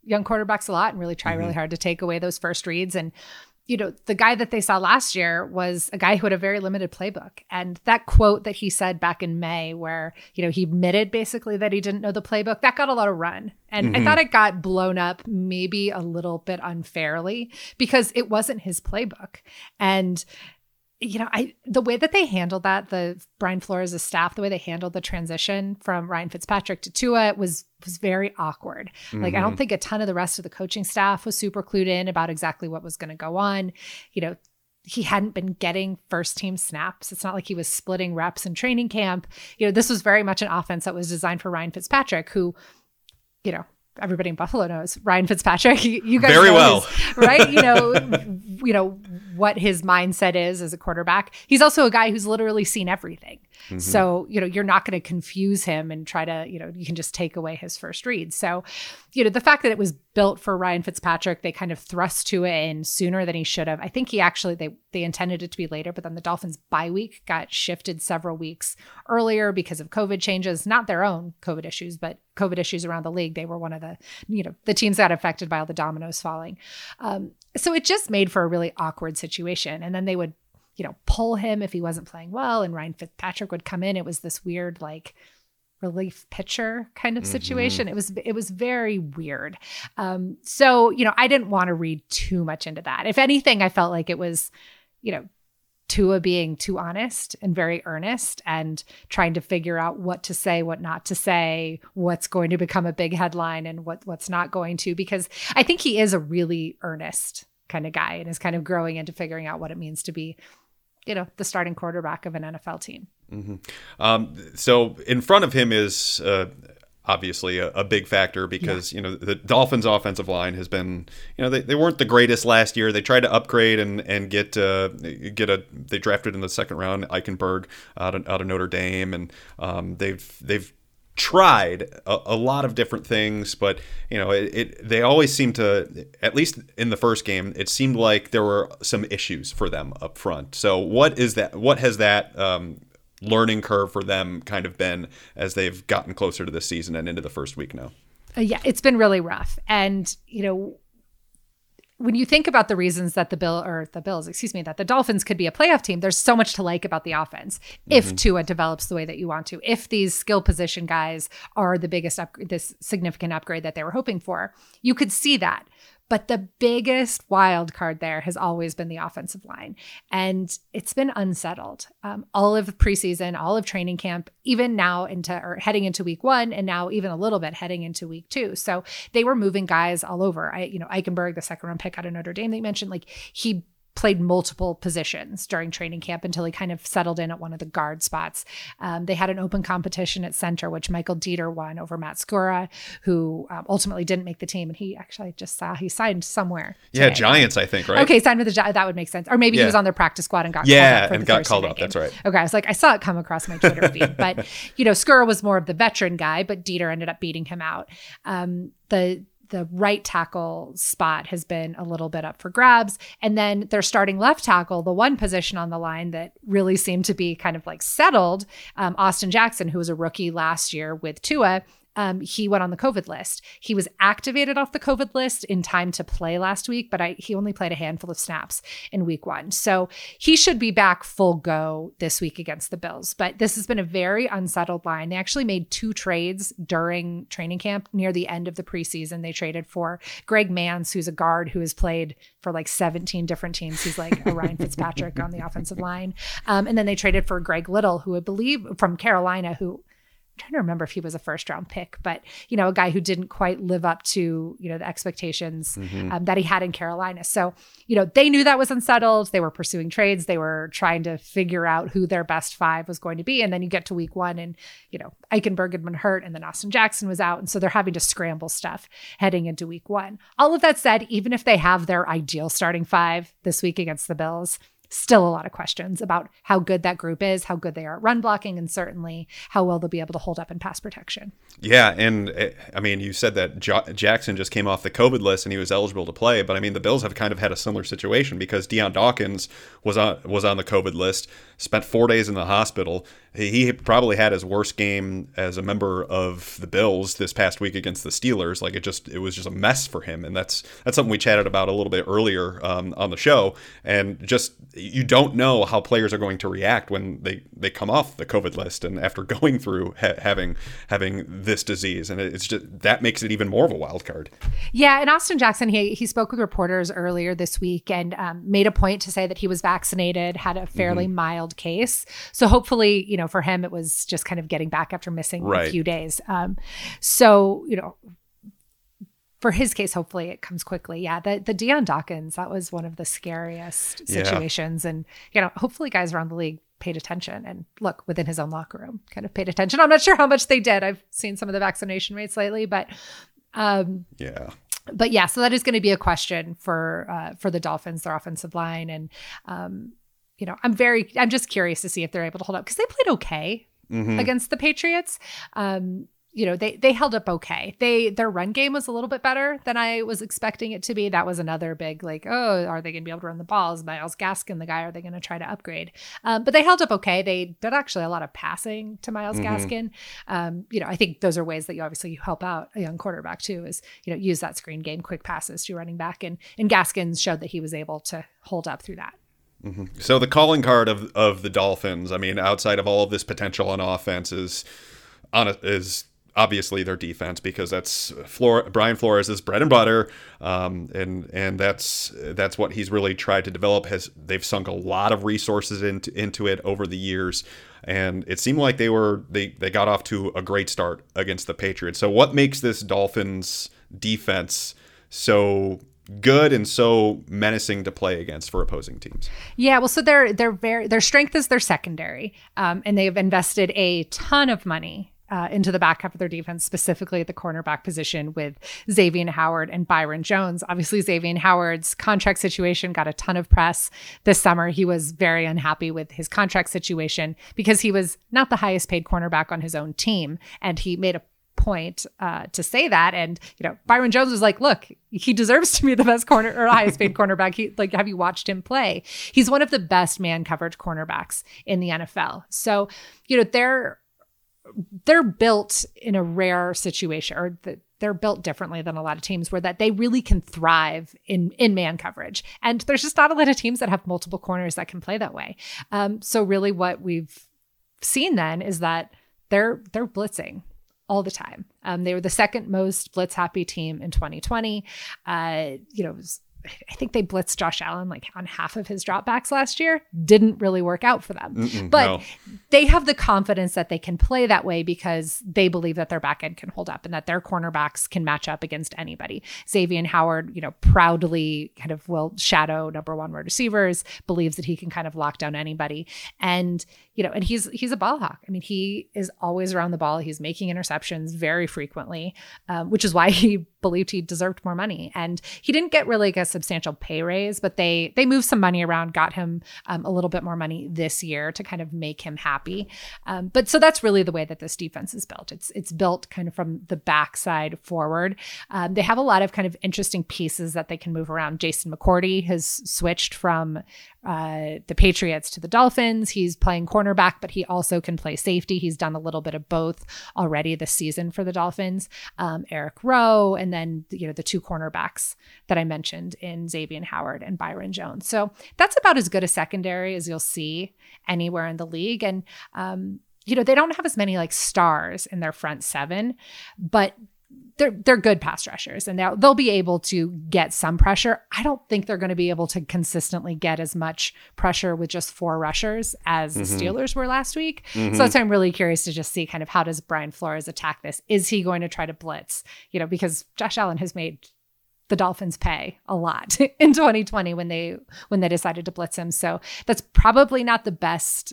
young quarterbacks a lot and really try mm-hmm. really hard to take away those first reads. And, you know, the guy that they saw last year was a guy who had a very limited playbook. And that quote that he said back in May where, you know, he admitted basically that he didn't know the playbook, that got a lot of run. And mm-hmm. I thought it got blown up maybe a little bit unfairly because it wasn't his playbook. And you know, I the way that they handled that, the Brian Flores' staff, the way they handled the transition from Ryan Fitzpatrick to Tua was was very awkward. Mm-hmm. Like, I don't think a ton of the rest of the coaching staff was super clued in about exactly what was going to go on. You know, he hadn't been getting first team snaps. It's not like he was splitting reps in training camp. You know, this was very much an offense that was designed for Ryan Fitzpatrick, who, you know, everybody in Buffalo knows Ryan Fitzpatrick. You, you guys very know well, his, right? You know, you know what his mindset is as a quarterback. He's also a guy who's literally seen everything. Mm-hmm. So, you know, you're not going to confuse him and try to, you know, you can just take away his first read. So, you know, the fact that it was built for Ryan Fitzpatrick, they kind of thrust Tua in sooner than he should have. I think he actually, they they intended it to be later, but then the Dolphins' bye week got shifted several weeks earlier because of COVID changes, not their own COVID issues, but COVID issues around the league. They were one of the, you know, the teams that got affected by all the dominoes falling. Um, so it just made for a really awkward situation. And then they would, you know, pull him if he wasn't playing well, and Ryan Fitzpatrick would come in. It was this weird, like, relief pitcher kind of situation. Mm-hmm. It was, it was very weird. Um, so, you know, I didn't want to read too much into that. If anything, I felt like it was, you know, Tua being too honest and very earnest and trying to figure out what to say, what not to say, what's going to become a big headline and what what's not going to, because I think he is a really earnest kind of guy and is kind of growing into figuring out what it means to be, you know, the starting quarterback of an N F L team. Mm-hmm. Um, so in front of him is uh, obviously a, a big factor because, yeah. you know, the Dolphins offensive line has been, you know, they, they weren't the greatest last year. They tried to upgrade and, and get, uh, get a, they drafted in the second round, Eichenberg out of, out of Notre Dame. And um, they've, they've, tried a, a lot of different things, but you know, it, it they always seem to, at least in the first game, it seemed like there were some issues for them up front. So what is that, what has that um, learning curve for them kind of been as they've gotten closer to the season and into the first week now? Uh, yeah, it's been really rough. And, you know, when you think about the reasons that the Bill or the Bills, excuse me, that the Dolphins could be a playoff team, there's so much to like about the offense. Mm-hmm. If Tua develops the way that you want to, if these skill position guys are the biggest, up, this significant upgrade that they were hoping for, you could see that. But the biggest wild card there has always been the offensive line. And it's been unsettled. Um, all of preseason, all of training camp, even now into or heading into week one, and now even a little bit heading into week two. So they were moving guys all over. I, you know, Eichenberg, the second round pick out of Notre Dame, they mentioned, like, he played multiple positions during training camp until he kind of settled in at one of the guard spots. Um, they had an open competition at center, which Michael Dieter won over Matt Skura, who um, ultimately didn't make the team. And he actually, I just saw he signed somewhere today. Yeah, Giants, I think, right? Okay, signed with the Giants. That would make sense. Or maybe yeah. he was on their practice squad and got yeah, called up. For and the got first called up. Game. That's right. Okay, I was like, I saw it come across my Twitter feed. But, you know, Skura was more of the veteran guy, but Dieter ended up beating him out. Um, the The right tackle spot has been a little bit up for grabs. And then their starting left tackle, the one position on the line that really seemed to be kind of like settled, um, Austin Jackson, who was a rookie last year with Tua, Um, he went on the COVID list. He was activated off the COVID list in time to play last week, but I, he only played a handful of snaps in week one. So he should be back full go this week against the Bills. But this has been a very unsettled line. They actually made two trades during training camp near the end of the preseason. They traded for Greg Mance, who's a guard who has played for like seventeen different teams. He's like a Ryan Fitzpatrick on the offensive line. Um, and then they traded for Greg Little, who I believe from Carolina, who I'm trying to remember if he was a first round pick, but, you know, a guy who didn't quite live up to, you know, the expectations mm-hmm. um, that he had in Carolina. So, you know, they knew that was unsettled. They were pursuing trades. They were trying to figure out who their best five was going to be. And then you get to week one and, you know, Eichenberg had been hurt and then Austin Jackson was out. And so they're having to scramble stuff heading into week one. All of that said, even if they have their ideal starting five this week against the Bills, still a lot of questions about how good that group is, how good they are at run blocking, and certainly how well they'll be able to hold up in pass protection. Yeah, and I mean, you said that jo- Jackson just came off the COVID list and he was eligible to play, but I mean, the Bills have kind of had a similar situation because Deion Dawkins was on was on the COVID list, spent four days in the hospital. He, he probably had his worst game as a member of the Bills this past week against the Steelers. Like it just it was just a mess for him, and that's that's something we chatted about a little bit earlier um, on the show. And just you don't know how players are going to react when they, they come off the COVID list and after going through ha- having having this disease, and it's just that makes it even more of a wild card. Yeah, and Austin Jackson, he he spoke with reporters earlier this week and um, made a point to say that he was vaccinated, had a fairly mm-hmm. mild case. So hopefully, you know, for him, it was just kind of getting back after missing right. a few days. Um, so, you know, for his case, hopefully it comes quickly. Yeah, the the Deion Dawkins, that was one of the scariest situations. Yeah. And, you know, hopefully guys around the league paid attention and look within his own locker room, kind of paid attention. I'm not sure how much they did. I've seen some of the vaccination rates lately, but um, yeah. But yeah, so that is going to be a question for uh, for the Dolphins, their offensive line. And, um, you know, I'm very, I'm just curious to see if they're able to hold up because they played okay mm-hmm. against the Patriots. Um, you know, they they held up okay. They their run game was a little bit better than I was expecting it to be. That was another big like, oh, are they going to be able to run the ball? Is Myles Gaskin the guy? Are they going to try to upgrade? Um, but they held up okay. They did actually a lot of passing to Myles mm-hmm. Gaskin. Um, you know, I think those are ways that you obviously you help out a young quarterback too. Is you know use that screen game, quick passes to your running back, and and Gaskin showed that he was able to hold up through that. Mm-hmm. So the calling card of of the Dolphins, I mean, outside of all of this potential on offense, is on a, is. obviously their defense, because that's Flor- Brian Flores' bread and butter, um, and and that's that's what he's really tried to develop. Has they've sunk a lot of resources into into it over the years, and it seemed like they were they they got off to a great start against the Patriots. So what makes this Dolphins defense so good and so menacing to play against for opposing teams? Yeah, well, so they're they're very their strength is their secondary, um, and they've invested a ton of money Uh, into the back half of their defense, specifically at the cornerback position with Xavier Howard and Byron Jones. Obviously, Xavier Howard's contract situation got a ton of press this summer. He was very unhappy with his contract situation because he was not the highest paid cornerback on his own team. And he made a point uh, to say that. And, you know, Byron Jones was like, look, he deserves to be the best corner or highest paid cornerback. He, like, have you watched him play? He's one of the best man coverage cornerbacks in the N F L. So, you know, they're, they're built in a rare situation, or the, they're built differently than a lot of teams where that they really can thrive in, in man coverage. And there's just not a lot of teams that have multiple corners that can play that way. Um, so really what we've seen then is that they're, they're blitzing all the time. Um, they were the second most blitz happy team in twenty twenty. Uh, you know, I think they blitzed Josh Allen like on half of his dropbacks last year. Didn't really work out for them. Mm-mm, but no. They have the confidence that they can play that way because they believe that their back end can hold up and that their cornerbacks can match up against anybody. Xavier Howard, you know, proudly kind of will shadow number one wide receivers, believes that he can kind of lock down anybody. And, you know, and he's he's a ball hawk. I mean, he is always around the ball. He's making interceptions very frequently, um, which is why he believed he deserved more money. And he didn't get really like a substantial pay raise, but they they moved some money around, got him um, a little bit more money this year to kind of make him happy. Um, but so that's really the way that this defense is built. It's it's built kind of from the backside forward. Um, they have a lot of kind of interesting pieces that they can move around. Jason McCourty has switched from uh, the Patriots to the Dolphins. He's playing cornerback, but he also can play safety. He's done a little bit of both already this season for the Dolphins. Um, Eric Rowe, and then, you know, the two cornerbacks that I mentioned in Xavier Howard and Byron Jones. So that's about as good a secondary as you'll see anywhere in the league. And, um, you know, they don't have as many like stars in their front seven, but they're they're good pass rushers, and they'll, they'll be able to get some pressure. I don't think they're going to be able to consistently get as much pressure with just four rushers as mm-hmm. the Steelers were last week. Mm-hmm. So that's why I'm really curious to just see kind of how does Brian Flores attack this? Is he going to try to blitz? You know, because Josh Allen has made the Dolphins pay a lot in twenty twenty when they when they decided to blitz him. So that's probably not the best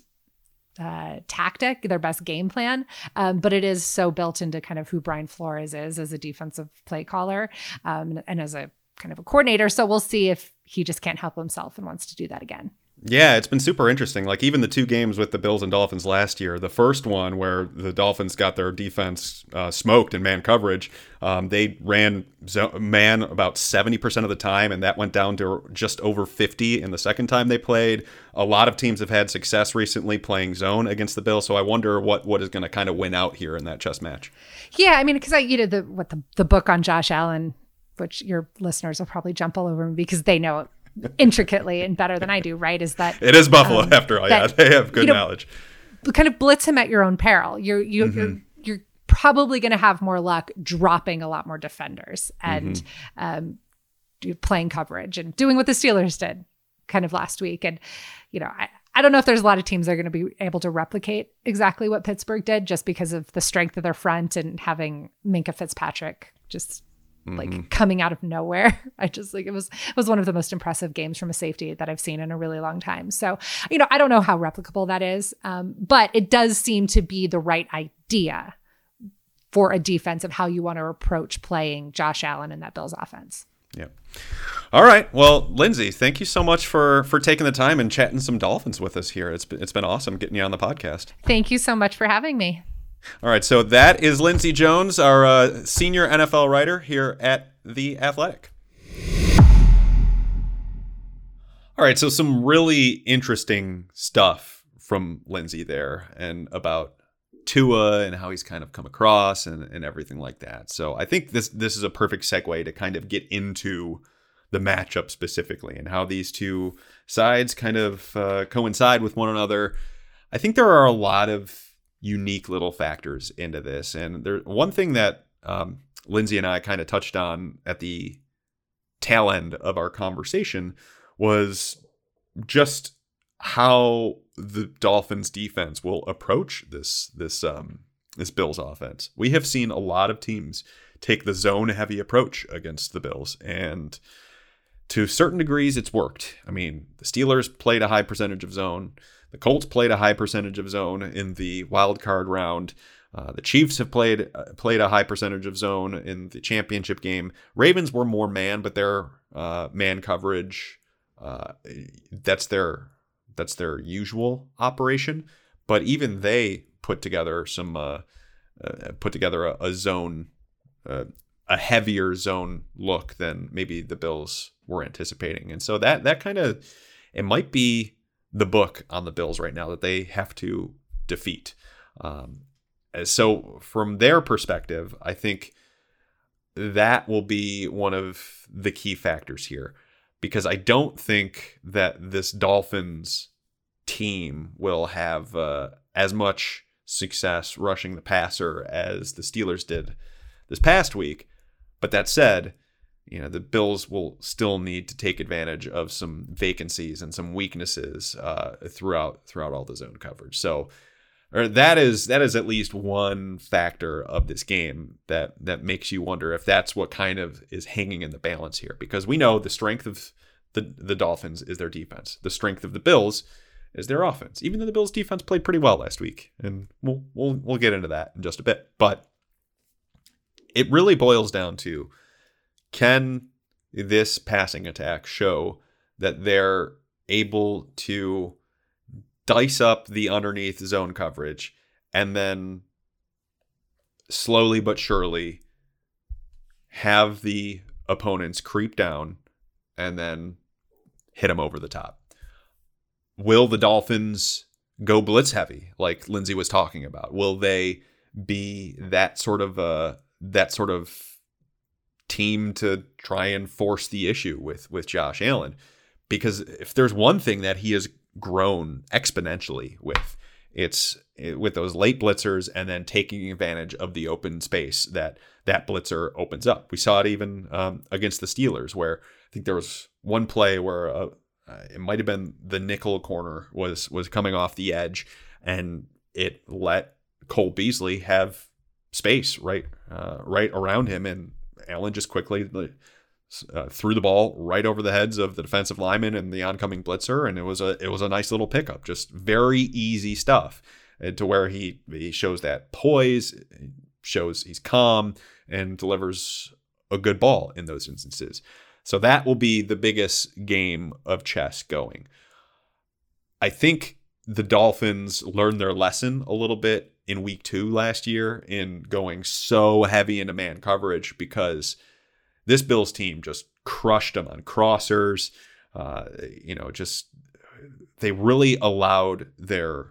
uh, tactic, their best game plan. Um, but it is so built into kind of who Brian Flores is as a defensive play caller um, and, and as a kind of a coordinator. So we'll see if he just can't help himself and wants to do that again. Yeah, it's been super interesting. Like even the two games with the Bills and Dolphins last year, the first one where the Dolphins got their defense uh, smoked in man coverage, um, they ran zo- man about seventy percent of the time, and that went down to just over fifty in the second time they played. A lot of teams have had success recently playing zone against the Bills, so I wonder what, what is going to kind of win out here in that chess match. Yeah, I mean, because I, you know, the what the, the book on Josh Allen, which your listeners will probably jump all over me because they know it intricately and better than I do, right? Is that it is Buffalo um, after all? That, yeah, they have good you know, knowledge. Kind of blitz him at your own peril. You're you, mm-hmm. you're you're probably going to have more luck dropping a lot more defenders and mm-hmm. um, playing coverage and doing what the Steelers did kind of last week. And you know, I I don't know if there's a lot of teams that are going to be able to replicate exactly what Pittsburgh did just because of the strength of their front and having Minkah Fitzpatrick just. Like mm-hmm. coming out of nowhere. I just like it was it was one of the most impressive games from a safety that I've seen in a really long time. So, you know, I don't know how replicable that is, um, but it does seem to be the right idea for a defense of how you want to approach playing Josh Allen in that Bills offense. Yeah. All right. Well, Lindsay, thank you so much for for taking the time and chatting some Dolphins with us here. It's been, it's been awesome getting you on the podcast. Thank you so much for having me. All right, so that is Lindsay Jones, our uh, senior N F L writer here at The Athletic. All right, so some really interesting stuff from Lindsay there and about Tua and how he's kind of come across and, and everything like that. So I think this this is a perfect segue to kind of get into the matchup specifically and how these two sides kind of uh, coincide with one another. I think there are a lot of unique little factors into this. And there, one thing that um, Lindsay and I kind of touched on at the tail end of our conversation was just how the Dolphins defense will approach this, this, um, this Bills offense. We have seen a lot of teams take the zone heavy approach against the Bills, and to certain degrees it's worked. I mean, the Steelers played a high percentage of zone. The Colts played a high percentage of zone in the wild card round. Uh, the Chiefs have played uh, played a high percentage of zone in the championship game. Ravens were more man, but their uh, man coverage uh, that's their that's their usual operation. But even they put together some uh, uh, put together a, a zone uh, a heavier zone look than maybe the Bills were anticipating, and so that that kind of it might be the book on the Bills right now that they have to defeat. Um, so from their perspective, I think that will be one of the key factors here, because I don't think that this Dolphins team will have uh, as much success rushing the passer as the Steelers did this past week. But that said, you know, the Bills will still need to take advantage of some vacancies and some weaknesses uh, throughout throughout all the zone coverage. So, or that is that is at least one factor of this game that that makes you wonder if that's what kind of is hanging in the balance here. Because we know the strength of the the Dolphins is their defense. The strength of the Bills is their offense. Even though the Bills' defense played pretty well last week, and we'll we'll we'll get into that in just a bit. But it really boils down to, can this passing attack show that they're able to dice up the underneath zone coverage and then slowly but surely have the opponents creep down and then hit them over the top? Will the Dolphins go blitz heavy like Lindsay was talking about? Will they be that sort of uh, that sort of team to try and force the issue with with Josh Allen? Because if there's one thing that he has grown exponentially with, it's with those late blitzers and then taking advantage of the open space that that blitzer opens up. We saw it even um, against the Steelers, where I think there was one play where uh, it might have been the nickel corner was was coming off the edge, and it let Cole Beasley have space right uh, right around him, and Allen just quickly uh, threw the ball right over the heads of the defensive lineman and the oncoming blitzer, and it was a it was a nice little pickup. Just very easy stuff, uh, to where he he shows that poise, shows he's calm, and delivers a good ball in those instances. So that will be the biggest game of chess going. I think the Dolphins learned their lesson a little bit in week two last year in going so heavy into man coverage, because this Bills team just crushed them on crossers. Uh, you know, just they really allowed their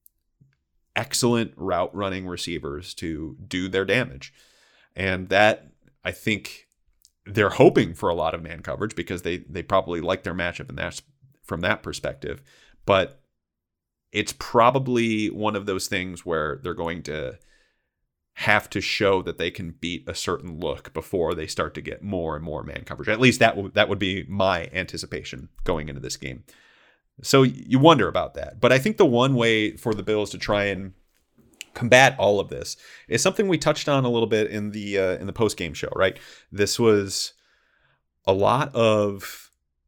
excellent route running receivers to do their damage. And that, I think, they're hoping for a lot of man coverage because they they probably like their matchup, and that's from that perspective. But it's probably one of those things where they're going to have to show that they can beat a certain look before they start to get more and more man coverage. At least that w- that would be my anticipation going into this game. So you wonder about that. But I think the one way for the Bills to try and combat all of this is something we touched on a little bit in the uh, in the post-game show, right? This was a lot of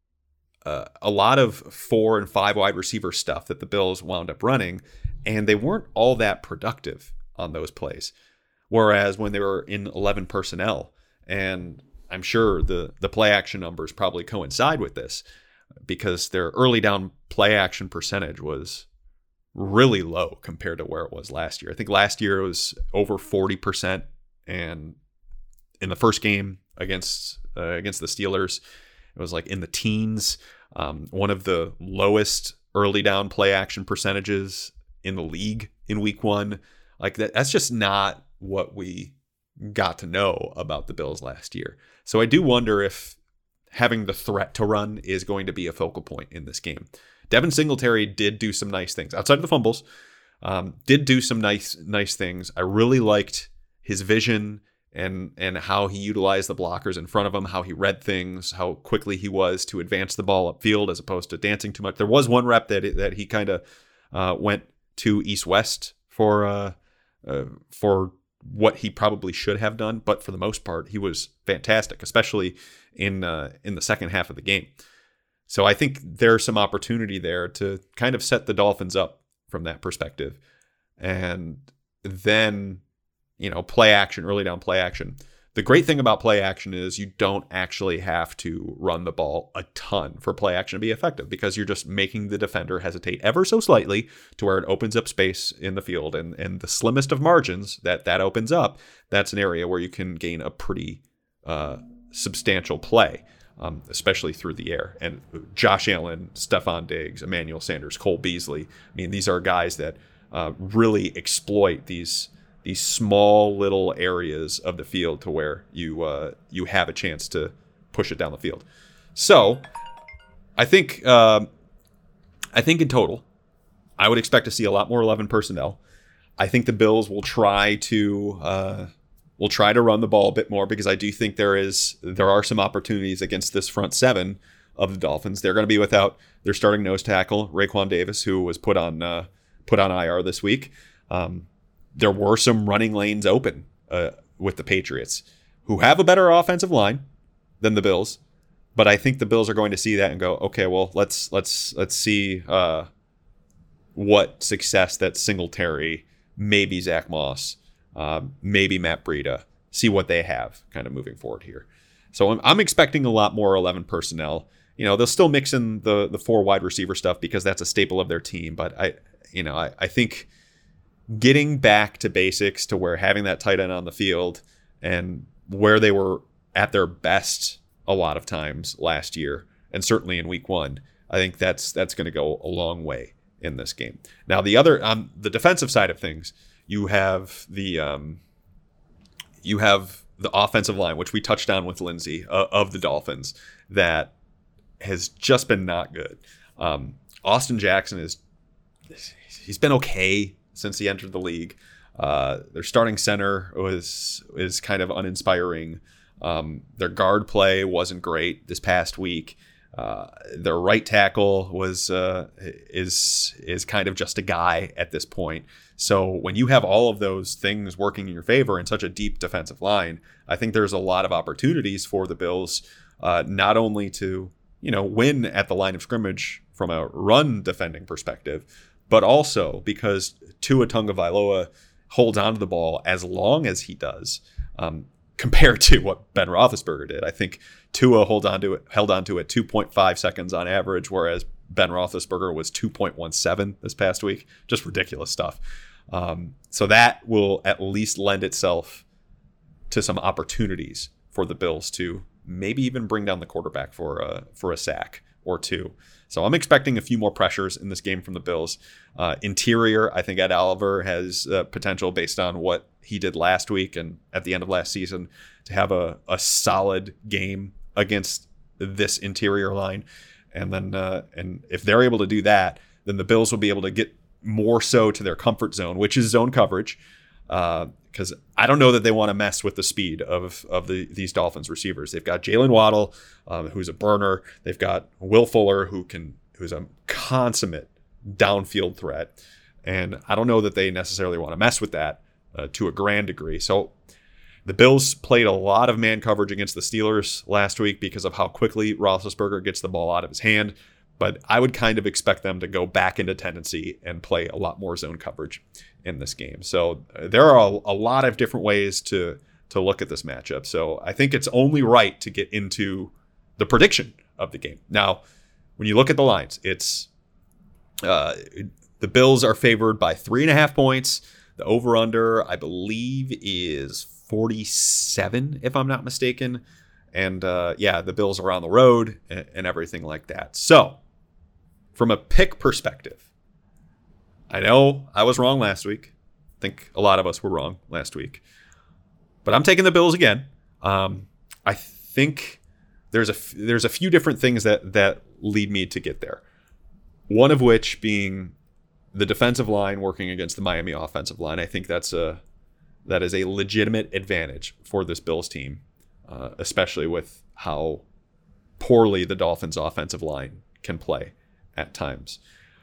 uh, a lot of four and five wide receiver stuff that the Bills wound up running, and they weren't all that productive on those plays. Whereas when they were in eleven personnel, and I'm sure the the play action numbers probably coincide with this, because their early down play action percentage was really low compared to where it was last year. I think last year it was over forty percent, and in the first game against uh, against the Steelers, it was like in the teens. Um, one of the lowest early down play action percentages in the league in week one. Like that, that's just not what we got to know about the Bills last year. So I do wonder if having the threat to run is going to be a focal point in this game. Devin Singletary did do some nice things outside of the fumbles. Um, did do some nice, nice things. I really liked his vision and and how he utilized the blockers in front of him, how he read things, how quickly he was to advance the ball upfield as opposed to dancing too much. There was one rep that that he kind of uh, went to east-west for uh, uh, for what he probably should have done, but for the most part, he was fantastic, especially in uh, in the second half of the game. So I think there's some opportunity there to kind of set the Dolphins up from that perspective. And then, you know, play action, early down play action. The great thing about play action is you don't actually have to run the ball a ton for play action to be effective, because you're just making the defender hesitate ever so slightly to where it opens up space in the field. And, and the slimmest of margins that that opens up, that's an area where you can gain a pretty uh, substantial play. Um, especially through the air. And Josh Allen, Stephon Diggs, Emmanuel Sanders, Cole Beasley. I mean, these are guys that uh, really exploit these these small little areas of the field to where you uh, you have a chance to push it down the field. So I think uh, I think in total, I would expect to see a lot more eleven personnel. I think the Bills will try to uh, We'll try to run the ball a bit more, because I do think there is there are some opportunities against this front seven of the Dolphins. They're going to be without their starting nose tackle, Raekwon Davis, who was put on uh, put on I R this week. Um, there were some running lanes open uh, with the Patriots, who have a better offensive line than the Bills, but I think the Bills are going to see that and go, okay, well, let's let's let's see uh, what success that Singletary, maybe Zach Moss, Uh, maybe Matt Breida, see what they have kind of moving forward here. So I'm, I'm expecting a lot more eleven personnel. You know, they'll still mix in the the four wide receiver stuff because that's a staple of their team. But I, you know, I, I think getting back to basics, to where having that tight end on the field and where they were at their best a lot of times last year, and certainly in week one, I think that's that's going to go a long way in this game. Now, the other on the defensive side of things, You have the um, you have the offensive line, which we touched on with Lindsay uh, of the Dolphins, that has just been not good. Um, Austin Jackson is he's been okay since he entered the league. Uh, their starting center was is kind of uninspiring. Um, their guard play wasn't great this past week. Uh, their right tackle was uh, is is kind of just a guy at this point. So when you have all of those things working in your favor in such a deep defensive line, I think there's a lot of opportunities for the Bills, uh, not only to you know win at the line of scrimmage from a run defending perspective, but also because Tua Tagovailoa holds onto the ball as long as he does. Um, compared to what Ben Roethlisberger did. I think Tua held on to it, held on to it two point five seconds on average, whereas Ben Roethlisberger was two point one seven this past week. Just ridiculous stuff. Um, so that will at least lend itself to some opportunities for the Bills to maybe even bring down the quarterback for a, for a sack or two. So I'm expecting a few more pressures in this game from the Bills. Uh, interior, I think Ed Oliver has uh, potential based on what he did last week and at the end of last season to have a, a solid game against this interior line. And then, uh, and if they're able to do that, then the Bills will be able to get more so to their comfort zone, which is zone coverage. Because uh, I don't know that they want to mess with the speed of of the these Dolphins receivers. They've got Jalen Waddle, um, who's a burner. They've got Will Fuller, who can who's a consummate downfield threat. And I don't know that they necessarily want to mess with that uh, to a grand degree. So the Bills played a lot of man coverage against the Steelers last week because of how quickly Roethlisberger gets the ball out of his hand. But I would kind of expect them to go back into tendency and play a lot more zone coverage in this game. So uh, there are a, a lot of different ways to to look at this matchup. So I think it's only right to get into the prediction of the game. Now, when you look at the lines, it's uh, the Bills are favored by three and a half points. The over-under, I believe, is forty-seven, if I'm not mistaken. And uh, yeah, the Bills are on the road and, and everything like that. So from a pick perspective, I know I was wrong last week. I think a lot of us were wrong last week. But I'm taking the Bills again. Um, I think there's a f- there's a few different things that that lead me to get there. One of which being the defensive line working against the Miami offensive line. I think that's a that is a legitimate advantage for this Bills team, uh, especially with how poorly the Dolphins' offensive line can play at times.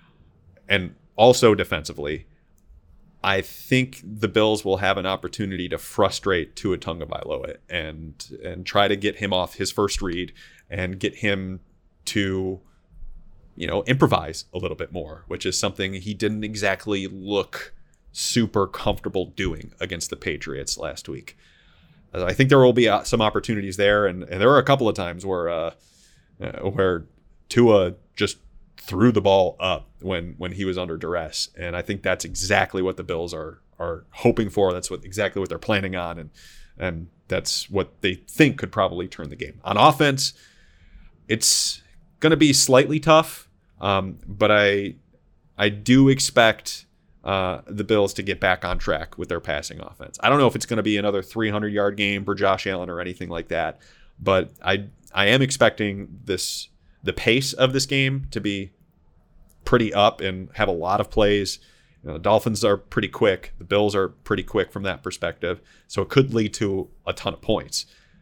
And also defensively, I think the Bills will have an opportunity to frustrate Tua Tagovailoa and and try to get him off his first read and get him to, you know, improvise a little bit more, which is something he didn't exactly look super comfortable doing against the Patriots last week. I think there will be some opportunities there, and, and there were a couple of times where uh, where Tua just threw the ball up when when he was under duress, and I think that's exactly what the Bills are are hoping for. That's what exactly what they're planning on, and and that's what they think could probably turn the game. On offense, it's going to be slightly tough, um, but I I do expect uh, the Bills to get back on track with their passing offense. I don't know if it's going to be another three hundred yard game for Josh Allen or anything like that, but I I am expecting this the pace of this game to be pretty up and have a lot of plays. You know, the Dolphins are pretty quick. The Bills are pretty quick from that perspective. So it could lead to a ton of points.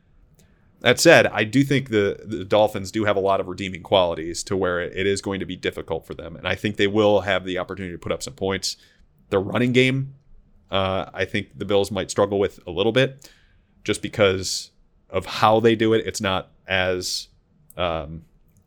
That said, I do think the, the Dolphins do have a lot of redeeming qualities to where it is going to be difficult for them. And I think they will have the opportunity to put up some points. The running game, uh, I think the Bills might struggle with a little bit just because of how they do it. It's not as um,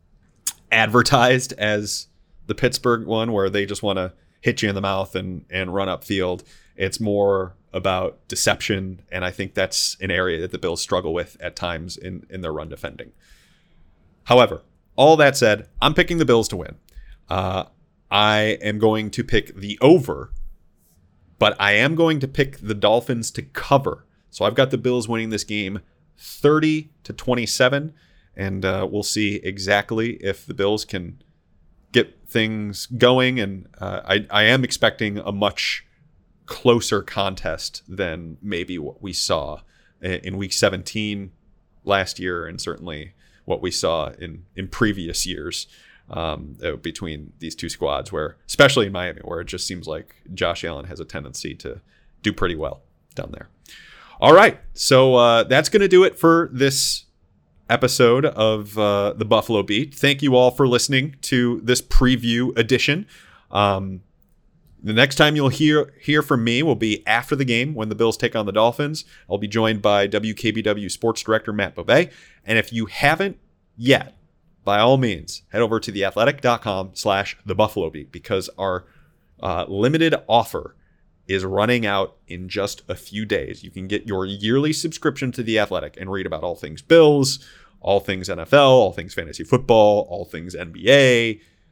advertised as the Pittsburgh one, where they just want to hit you in the mouth and, and run up field. It's more about deception, and I think that's an area that the Bills struggle with at times in, in their run defending. However, all that said, I'm picking the Bills to win. Uh, I am going to pick the over, but I am going to pick the Dolphins to cover. So I've got the Bills winning this game thirty to twenty-seven, and uh, we'll see exactly if the Bills can get things going, and uh, I, I am expecting a much closer contest than maybe what we saw in week seventeen last year, and certainly what we saw in, in previous years um, between these two squads, where, especially in Miami, where it just seems like Josh Allen has a tendency to do pretty well down there. All right, so uh, that's going to do it for this episode of uh, the Buffalo Beat. Thank you all for listening to this preview edition. Um, the next time you'll hear hear from me will be after the game when the Bills take on the Dolphins. I'll be joined by W K B W Sports Director Matt Bobet. And if you haven't yet, by all means, head over to theathletic.com slash the Buffalo Beat, because our uh, limited offer is running out in just a few days. You can get your yearly subscription to The Athletic and read about all things Bills, all things N F L, all things fantasy football, all things N B A,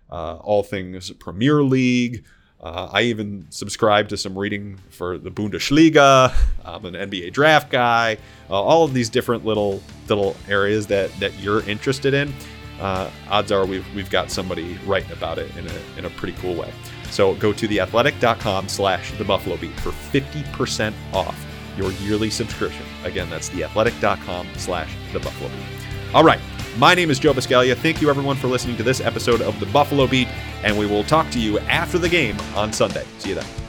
uh, all things Premier League. Uh, I even subscribe to some reading for the Bundesliga. I'm an N B A draft guy. Uh, all of these different little little areas that that you're interested in. Uh, odds are we've we've got somebody writing about it in a in a pretty cool way. So go to theathletic.com slash the Buffalo Beat for fifty percent off your yearly subscription. Again, that's theathletic.com slash the Buffalo Beat. All right. My name is Joe Buscaglia. Thank you, everyone, for listening to this episode of The Buffalo Beat, and we will talk to you after the game on Sunday. See you then.